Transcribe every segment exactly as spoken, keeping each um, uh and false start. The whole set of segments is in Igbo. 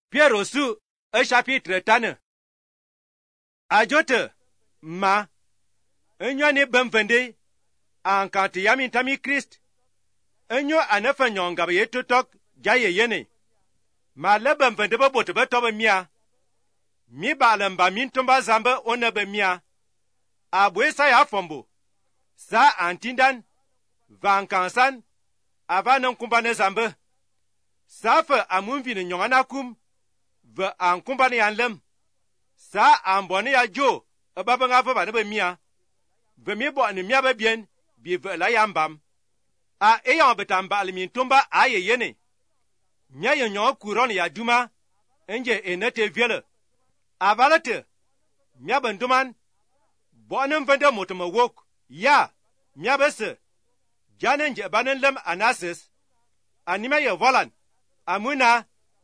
Pierre sous un chapitre tane. Ajote ma enyo ne bemvende an kanti yamin tami Christ. Enyo anafa nyonga be totok jaye yene. Ma le bemvende bo bote be tobe mia. Mi balemba min tomba zamba ona be mia. Abwe sa ya fombo. Sa antindan van kansan avanan kumbane zambe. Sa fe amunvi ne nyongana kum ve an kumbane yan lem. Sa an bone ya jo ababa nga fe ba ne be mia. Ve mi bo ne mia be bien bi ve la yambam. A eyan betam ba almin tomba aye yene. Nya ye nyon kuron ya duma enje enete viele. Avalete mia benduman bonem vende motoma wok ya mia bese janen je banen lem anasis anime ye volan amuna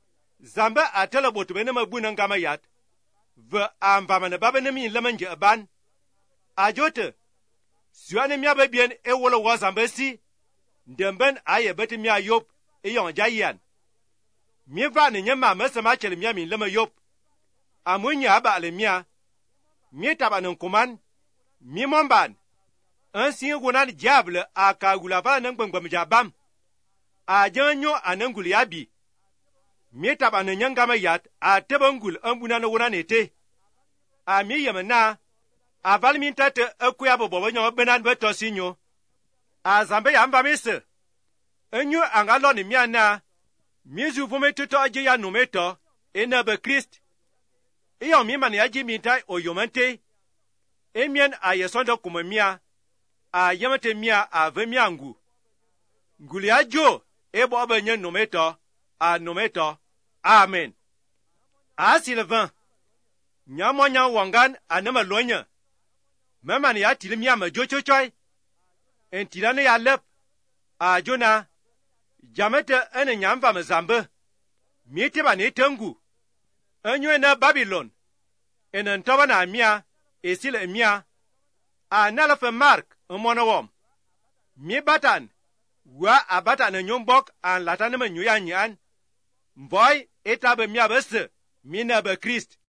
zamba atela botu bene mabuna ngama yat ve amvamane babene mi lemenje ban ajote suane mia be bien e wolo wa zamba si ndemben aye beti mia yop e yon jayan mi va ne nyema mesema chele mia mi lema yop amunya ba ale mia mi tabanen kuman mi momban ansi gunan diable a kagulava nan gbangbam jabam a janyo anangul yabi mi tabanen nyangama yat a tebangul ambuna na wona nete a mi yamna a valminta te akuya bobo nyo benan beto sinyo a zambe yamba mise enyo angalo ni miana mi zuvume tuto aje ya numeto ena be Christ iyo mi man yaji mintai oyomante emien a yesondo kumemia a yamate mia a vemiangu nguli ajo ebo abenye numeto a numeto amen a Sylvain nyamonya wangan anama lonya memani ya tilimia majocho choy entilane ya lep a jona jamete ene nyamva mezambe mietiba ne tengu enyo na Babylon enen toba na mia esile mia a nalafe Mark umonowom mi batan wa abatan nyombok an latane me nyuya nyan mboy etabe mia bese mi na be Christ